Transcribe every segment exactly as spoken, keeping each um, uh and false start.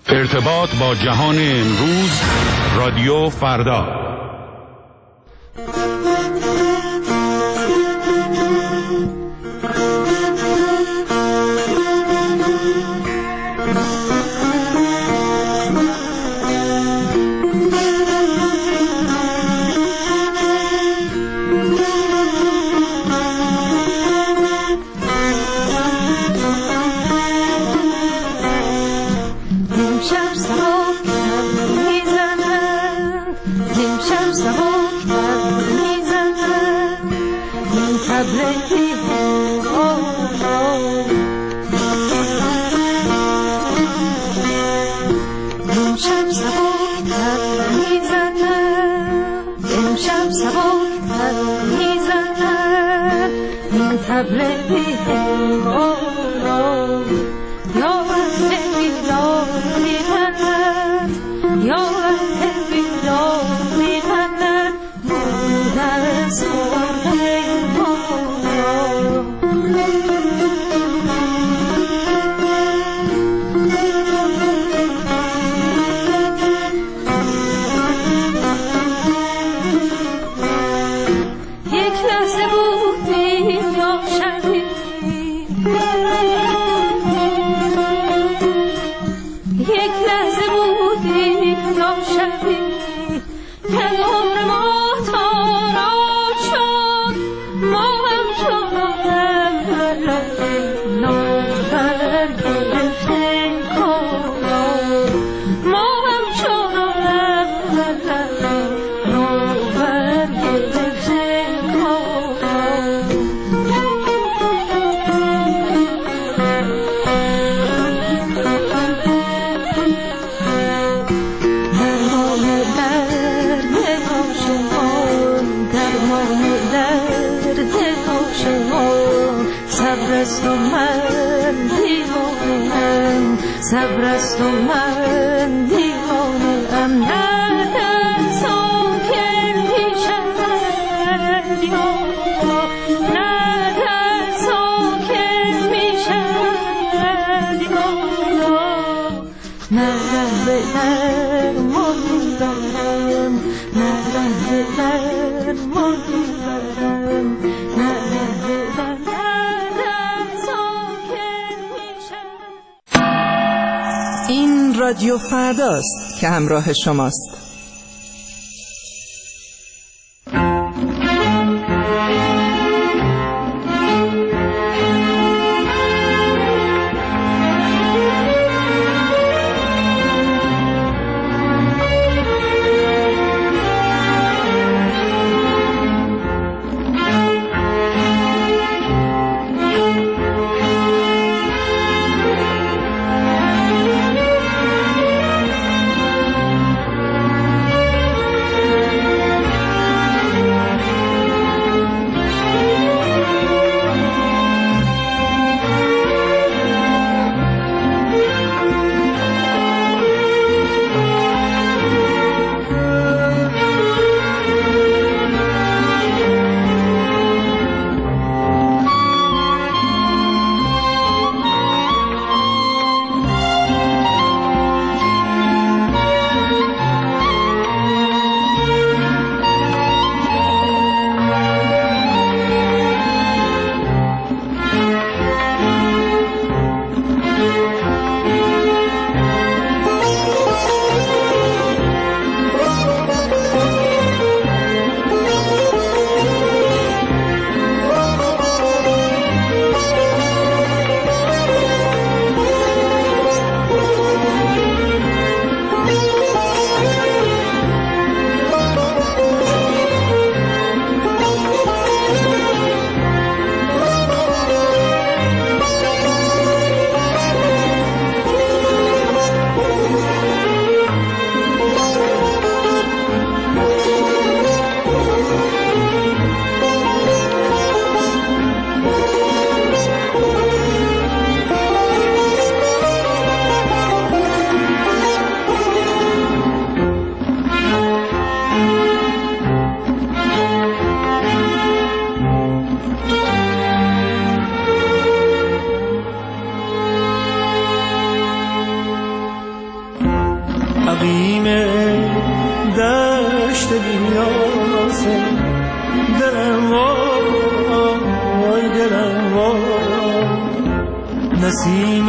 ارتباط با جهان امروز، رادیو فردا. این رادیو فرداست که همراه شماست. عقیم دشت بیاسه دلم وای دلم وای نسیم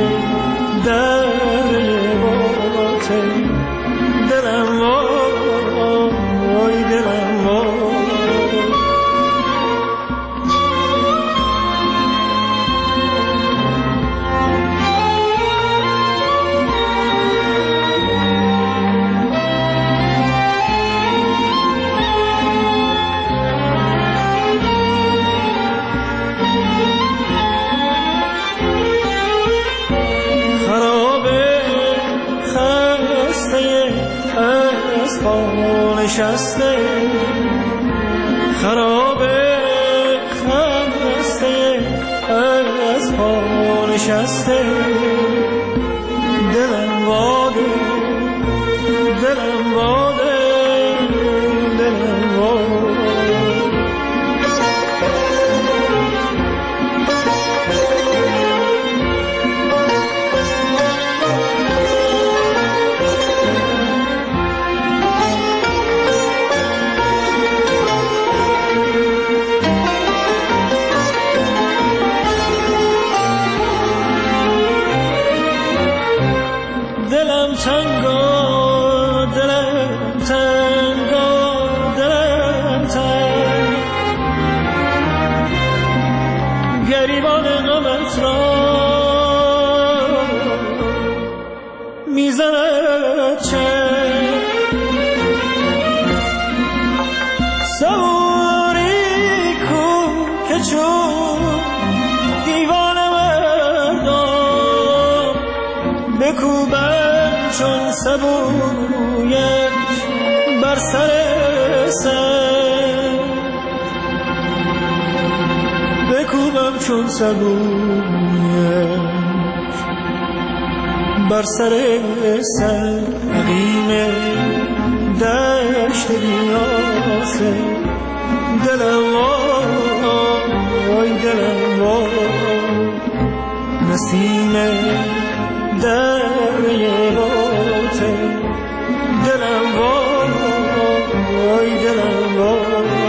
دره باته دلم وای دلم وای نشسته خرابه خسته از پا نشسته دلم واده دلم واده دلم واده بکوبم چون سبویش بر سر سر بکوبم چون سبویش بر سر سر عقیم دشت بیاسه دلم وای دلم وای نسیم دره باته دلم وای دلم وای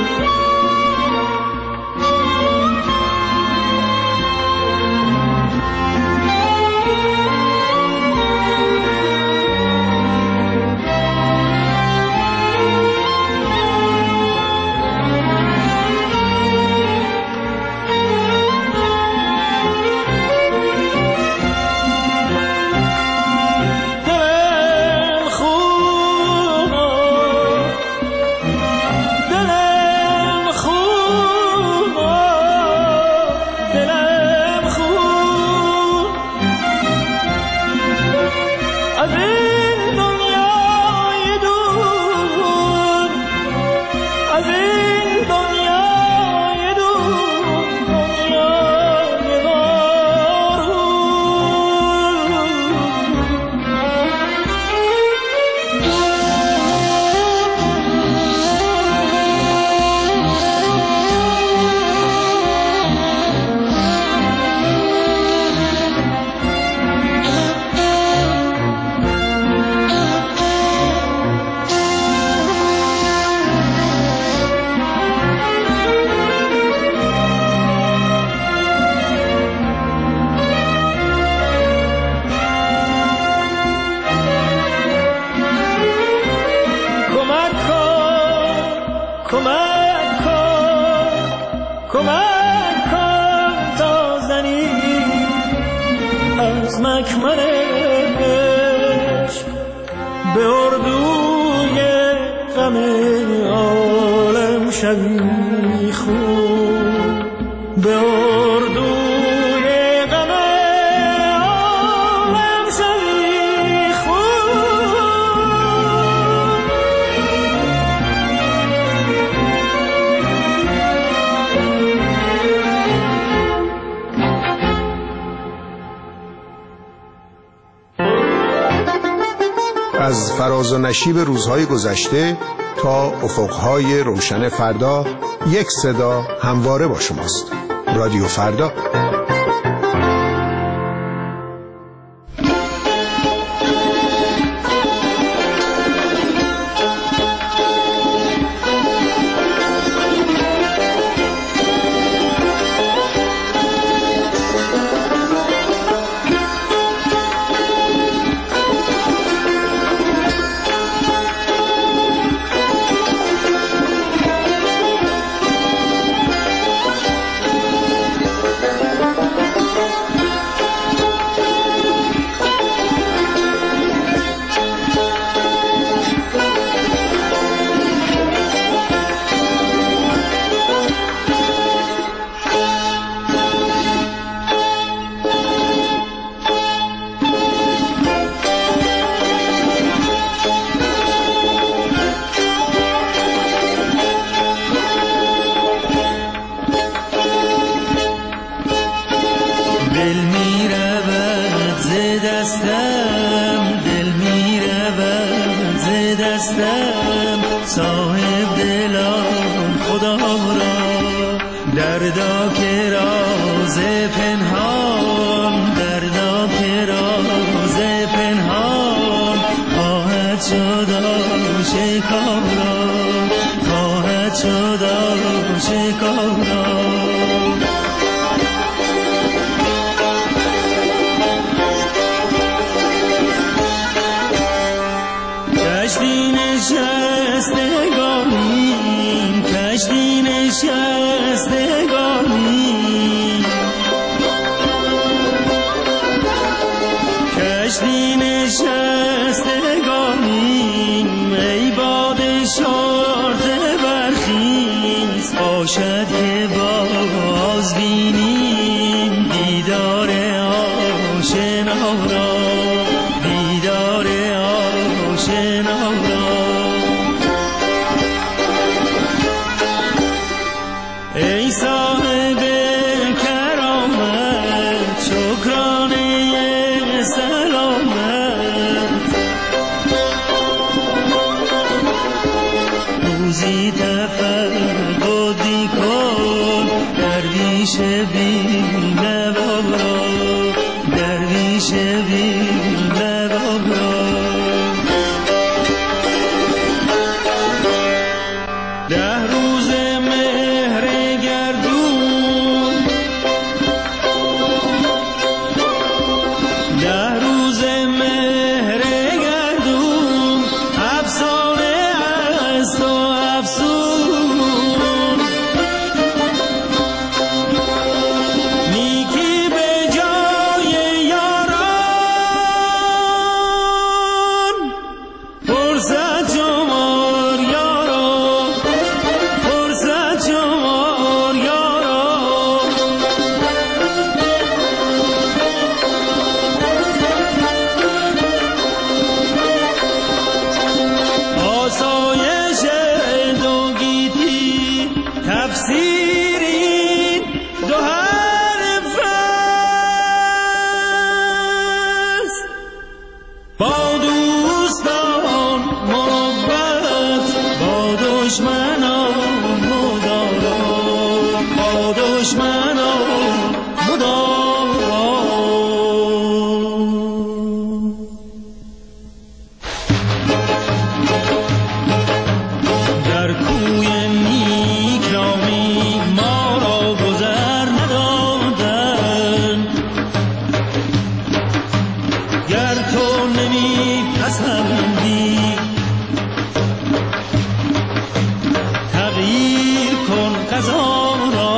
مکمن عشق به اردوی غم عالم شوی خون به اردوی غم عالم شوی خون از فراز و نشیب روزهای گذشته تا افقهای روشن فردا، یک صدا همواره با شماست. رادیو فردا. گرفتم دل میره ز دستم صاحب دلان خدا را دردا که راز پنهان دردا که راز پنهان خواهد شد آشکارا خواهد شد آشکارا کشتی نشستگانیم کشتی نشستگانیم کشتی نشستگانیم ای باد شارده برخیز باشد که باز بینیم دیدار آشنا را دیدار آشنا را ای صاحب کرامت شکرانه سلامت روزی تفقدی کن درویش بی لبا درویش بی لبا ده روز مهر گردون ده روز مهر گردون افسانه است و افسون نیکی به جای یاران فرصت شمار یاران فرصت شمار یاران آسایش دو گیتی تفسیری دو حرف است با دوستان محبت با دشمنان مدارا با دشمنان مدارا در کوی نیک نامی ما را گذر ندادن گر تو نمی پسندی تغییر کن قضا را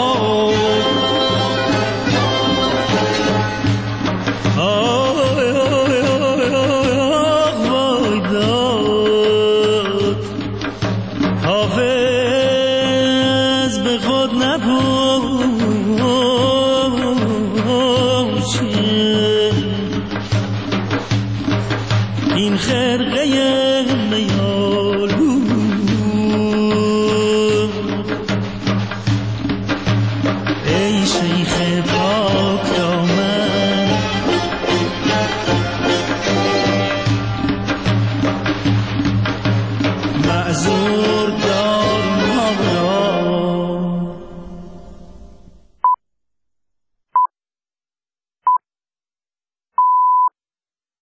آی آی آی آی وای داد حافظ به خود نپوشه این خرقه میان